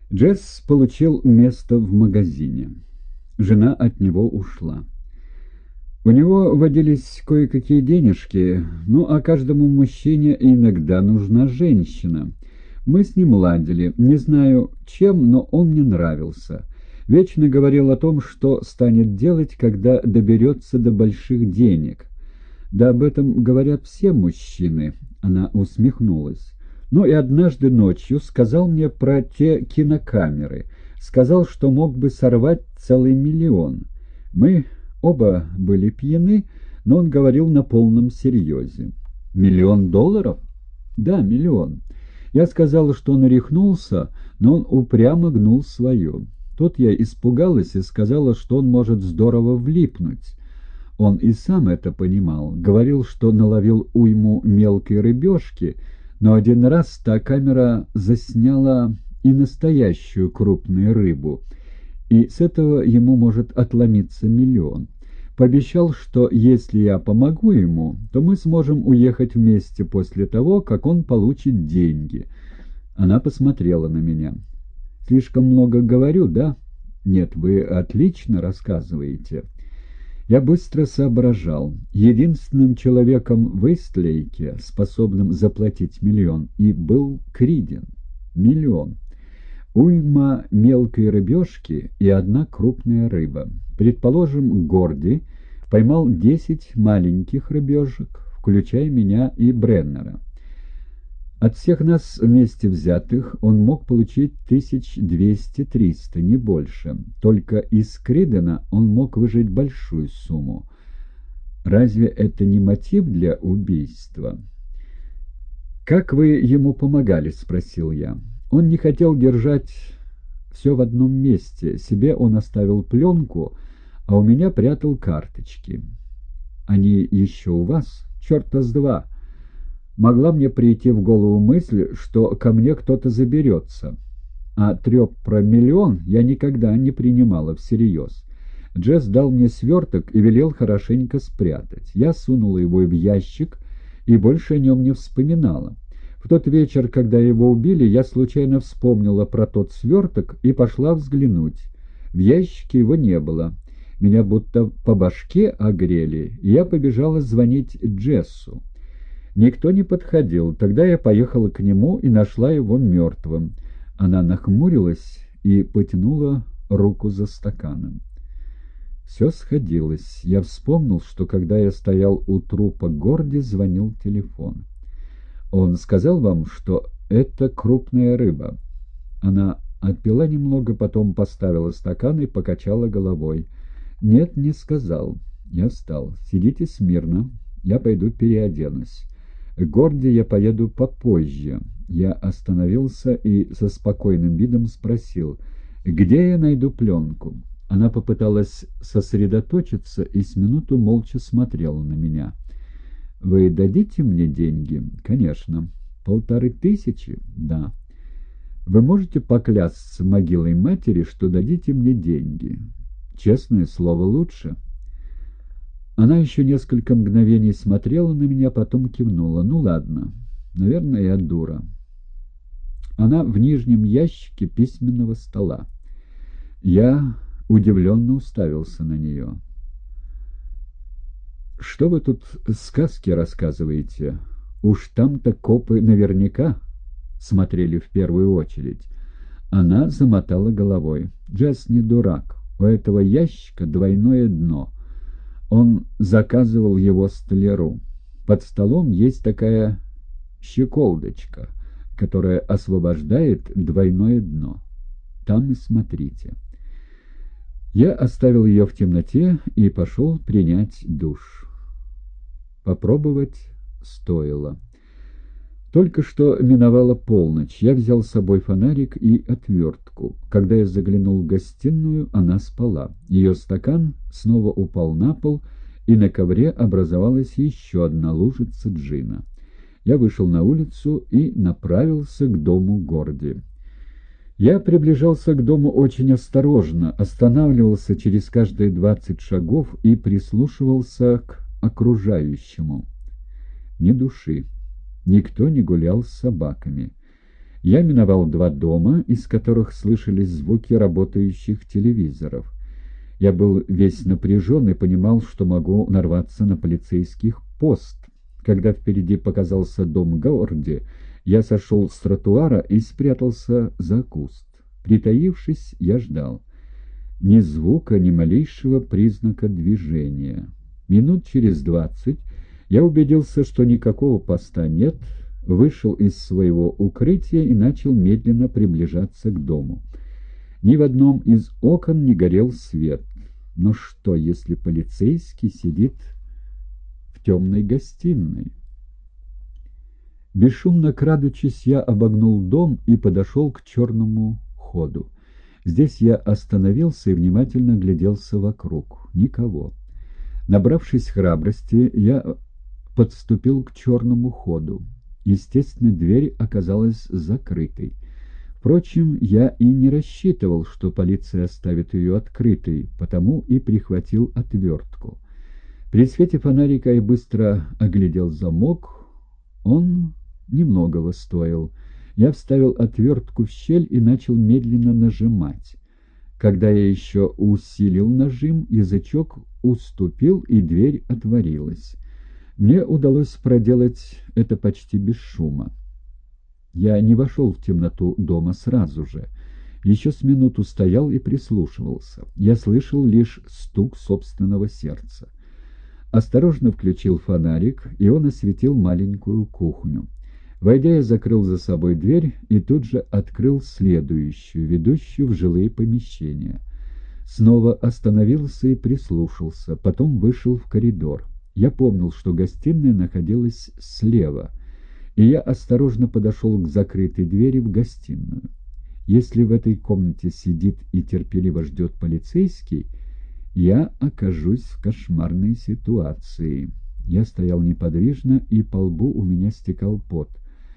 Джесс получил место в магазине. Жена от него ушла. У него водились кое-какие денежки, ну а каждому мужчине иногда нужна женщина. Мы с ним ладили, не знаю чем, но он мне нравился. Вечно говорил о том, что станет делать, когда доберется до больших денег. Да об этом говорят все мужчины. Она усмехнулась. Ну и однажды ночью сказал мне про те кинокамеры. Сказал, что мог бы сорвать целый миллион. Мы оба были пьяны, но он говорил на полном серьезе. $1 000 000? Да, миллион. Я сказал, что он рехнулся, но он упрямо гнул свое. Тут я испугалась и сказала, что он может здорово влипнуть. Он и сам это понимал. Говорил, что наловил уйму мелкой рыбешки, но один раз та камера засняла и настоящую крупную рыбу, и с этого ему может отломиться миллион. Пообещал, что если я помогу ему, то мы сможем уехать вместе после того, как он получит деньги. Она посмотрела на меня. «Слишком много говорю, да?» «Нет, вы отлично рассказываете». Я быстро соображал. Единственным человеком в Истлейке, способным заплатить миллион, и был Кридин. Миллион. Уйма мелкой рыбешки и одна крупная рыба. Предположим, Горди поймал 10 маленьких рыбешек, включая меня и Бреннера. От всех нас вместе взятых он мог получить 1200-300, не больше. Только из Кридена он мог выжать большую сумму. Разве это не мотив для убийства? «Как вы ему помогали?» — спросил я. Он не хотел держать все в одном месте. Себе он оставил пленку, а у меня прятал карточки. «Они еще у вас? Черта с два!» Могла мне прийти в голову мысль, что ко мне кто-то заберется. А треп про миллион я никогда не принимала всерьез. Джесс дал мне сверток и велел хорошенько спрятать. Я сунула его в ящик и больше о нем не вспоминала. В тот вечер, когда его убили, я случайно вспомнила про тот сверток и пошла взглянуть. В ящике его не было. Меня будто по башке огрели, и я побежала звонить Джессу. Никто не подходил. Тогда я поехала к нему и нашла его мертвым. Она нахмурилась и потянула руку за стаканом. Все сходилось. Я вспомнил, что когда я стоял у трупа Горди, звонил телефон. Он сказал вам, что это крупная рыба. Она отпила немного, потом поставила стакан и покачала головой. Нет, не сказал. Я встал. Сидите смирно. Я пойду переоденусь. К Горди я поеду попозже. Я остановился и со спокойным видом спросил, где я найду пленку. Она попыталась сосредоточиться и с минуту молча смотрела на меня. «Вы дадите мне деньги?» «Конечно». «1500?» «Да». «Вы можете поклясться могилой матери, что дадите мне деньги?» «Честное слово, лучше». Она еще несколько мгновений смотрела на меня, потом кивнула. «Ну ладно, наверное, я дура». Она в нижнем ящике письменного стола. Я удивленно уставился на нее. «Что вы тут сказки рассказываете? Уж там-то копы наверняка смотрели в первую очередь». Она замотала головой. «Джесс не дурак. У этого ящика двойное дно». Он заказывал его столяру. Под столом есть такая щеколдочка, которая освобождает двойное дно. Там и смотрите. Я оставил ее в темноте и пошел принять душ. Попробовать стоило. Только что миновала полночь. Я взял с собой фонарик и отвертку. Когда я заглянул в гостиную, она спала. Ее стакан снова упал на пол, и на ковре образовалась еще одна лужица джина. Я вышел на улицу и направился к дому Горди. Я приближался к дому очень осторожно, останавливался через каждые 20 шагов и прислушивался к окружающему. Ни души. Никто не гулял с собаками. Я миновал 2 дома, из которых слышались звуки работающих телевизоров. Я был весь напряжен и понимал, что могу нарваться на полицейских пост. Когда впереди показался дом Горди, я сошел с тротуара и спрятался за куст. Притаившись, я ждал. Ни звука, ни малейшего признака движения. Минут через 20 я убедился, что никакого поста нет, вышел из своего укрытия и начал медленно приближаться к дому. Ни в одном из окон не горел свет. Но что, если полицейский сидит в темной гостиной? Бесшумно крадучись, я обогнул дом и подошел к черному ходу. Здесь я остановился и внимательно гляделся вокруг. Никого. Набравшись храбрости, я подступил к черному ходу. Естественно, дверь оказалась закрытой. Впрочем, я и не рассчитывал, что полиция оставит ее открытой, потому и прихватил отвертку. При свете фонарика я быстро оглядел замок. Он немногого стоил. Я вставил отвертку в щель и начал медленно нажимать. Когда я еще усилил нажим, язычок уступил, и дверь отворилась. Мне удалось проделать это почти без шума. Я не вошел в темноту дома сразу же. Еще с минуту стоял и прислушивался. Я слышал лишь стук собственного сердца. Осторожно включил фонарик, и он осветил маленькую кухню. Войдя, я закрыл за собой дверь и тут же открыл следующую, ведущую в жилые помещения. Снова остановился и прислушался, потом вышел в коридор. Я помнил, что гостиная находилась слева, и я осторожно подошел к закрытой двери в гостиную. Если в этой комнате сидит и терпеливо ждет полицейский, я окажусь в кошмарной ситуации. Я стоял неподвижно, и по лбу у меня стекал пот.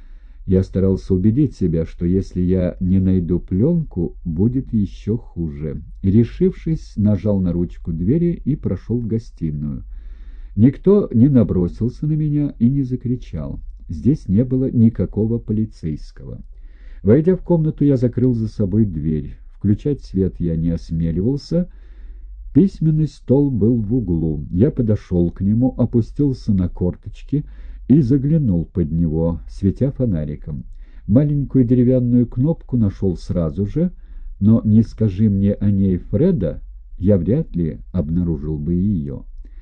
Я старался убедить себя, что если я не найду пленку, будет еще хуже. И, решившись, нажал на ручку двери и прошел в гостиную. Никто не набросился на меня и не закричал. Здесь не было никакого полицейского. Войдя в комнату, я закрыл за собой дверь. Включать свет я не осмеливался. Письменный стол был в углу. Я подошел к нему, опустился на корточки и заглянул под него, светя фонариком. Маленькую деревянную кнопку нашел сразу же, но не скажи мне о ней Фреда, я вряд ли обнаружил бы ее.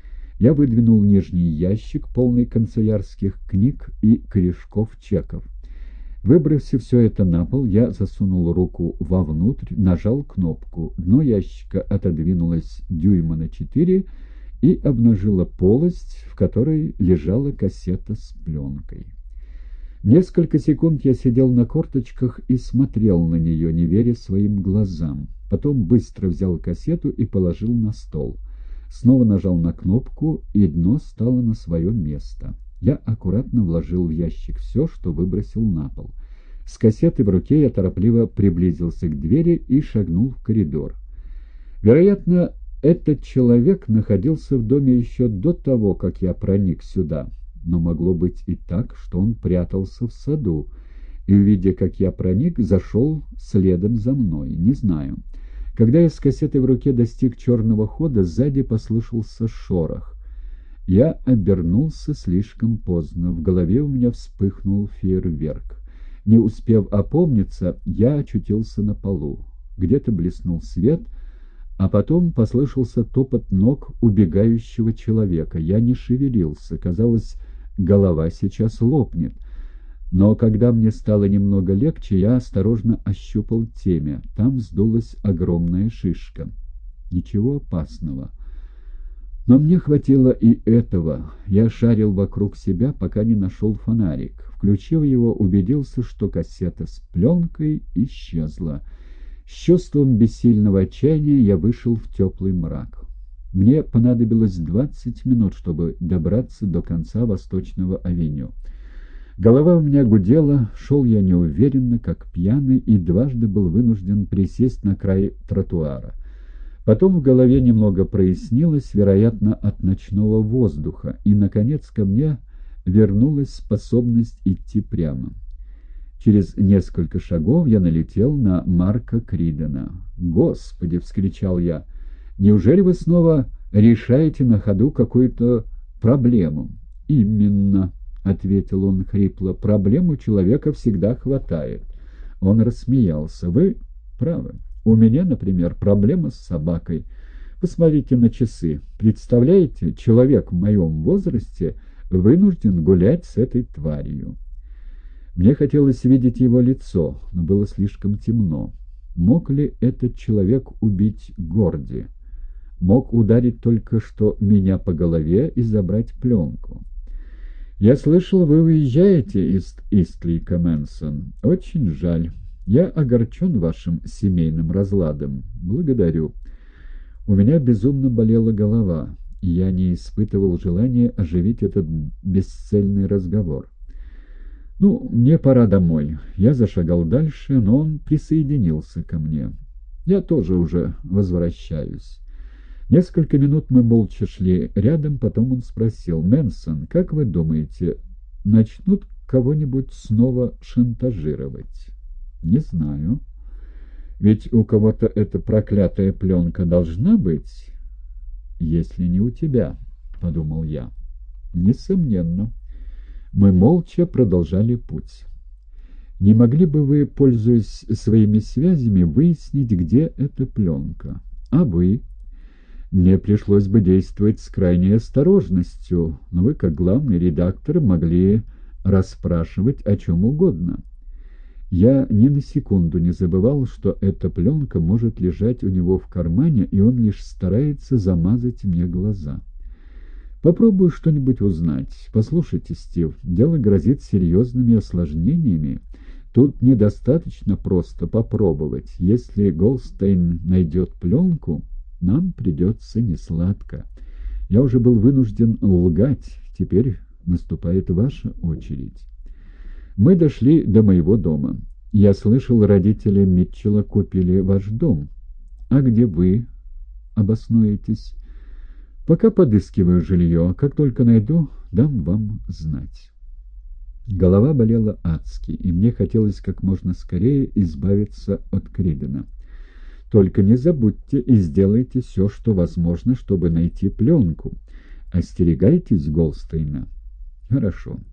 Я выдвинул нижний ящик, полный канцелярских книг и корешков чеков. Выбросив все это на пол, я засунул руку вовнутрь, нажал кнопку. Дно ящика отодвинулось дюйма на 4 и обнажило полость, в которой лежала кассета с пленкой. Несколько секунд я сидел на корточках и смотрел на нее, не веря своим глазам. Потом быстро взял кассету и положил на стол. Снова нажал на кнопку, и дно стало на свое место. Я аккуратно вложил в ящик все, что выбросил на пол. С кассетой в руке я торопливо приблизился к двери и шагнул в коридор. Вероятно, этот человек находился в доме еще до того, как я проник сюда, но могло быть и так, что он прятался в саду, и, увидя, как я проник, зашел следом за мной, не знаю. Когда я с кассетой в руке достиг черного хода, сзади послышался шорох. Я обернулся слишком поздно, в голове у меня вспыхнул фейерверк. Не успев опомниться, я очутился на полу. Где-то блеснул свет, а потом послышался топот ног убегающего человека. Я не шевелился, казалось, голова сейчас лопнет. Но когда мне стало немного легче, я осторожно ощупал темя. Там вздулась огромная шишка. Ничего опасного. Но мне хватило и этого. Я шарил вокруг себя, пока не нашел фонарик. Включив его, убедился, что кассета с пленкой исчезла. С чувством бессильного отчаяния я вышел в теплый мрак. Мне понадобилось 20 минут, чтобы добраться до конца Восточного авеню. Голова у меня гудела, шел я неуверенно, как пьяный, и дважды был вынужден присесть на край тротуара. Потом в голове немного прояснилось, вероятно, от ночного воздуха, и, наконец, ко мне вернулась способность идти прямо. Через несколько шагов я налетел на Марка Кридена. «Господи!» — вскричал я. «Неужели вы снова решаете на ходу какую-то проблему?» «Именно», — ответил он хрипло, — «проблем у человека всегда хватает». Он рассмеялся. «Вы правы. У меня, например, проблема с собакой. Посмотрите на часы. Представляете, человек в моем возрасте вынужден гулять с этой тварью». Мне хотелось видеть его лицо, но было слишком темно. Мог ли этот человек убить Горди? Мог ударить только что меня по голове и забрать пленку. «Я слышал, вы уезжаете из Истлика, Мэнсон. Очень жаль. Я огорчен вашим семейным разладом. Благодарю. У меня безумно болела голова, и я не испытывал желания оживить этот бесцельный разговор. «Ну, мне пора домой». Я зашагал дальше, но он присоединился ко мне. «Я тоже уже возвращаюсь». Несколько минут мы молча шли рядом, потом он спросил: «Мэнсон, как вы думаете, начнут кого-нибудь снова шантажировать?» «Не знаю. Ведь у кого-то эта проклятая пленка должна быть, если не у тебя», — подумал я. «Несомненно». Мы молча продолжали путь. «Не могли бы вы, пользуясь своими связями, выяснить, где эта пленка? А вы?» «Мне пришлось бы действовать с крайней осторожностью, но вы, как главный редактор, могли расспрашивать о чем угодно». Я ни на секунду не забывал, что эта пленка может лежать у него в кармане, и он лишь старается замазать мне глаза. «Попробую что-нибудь узнать. Послушайте, Стив, дело грозит серьезными осложнениями. Тут недостаточно просто попробовать. Если Голдстейн найдет пленку, нам придется несладко. Я уже был вынужден лгать. Теперь наступает ваша очередь». Мы дошли до моего дома. «Я слышал, родители Митчелла купили ваш дом. А где вы обоснуетесь?» «Пока подыскиваю жилье. Как только найду, дам вам знать». Голова болела адски, и мне хотелось как можно скорее избавиться от Кридена. «Только не забудьте и сделайте все, что возможно, чтобы найти пленку. Остерегайтесь Голдстейна». «Хорошо».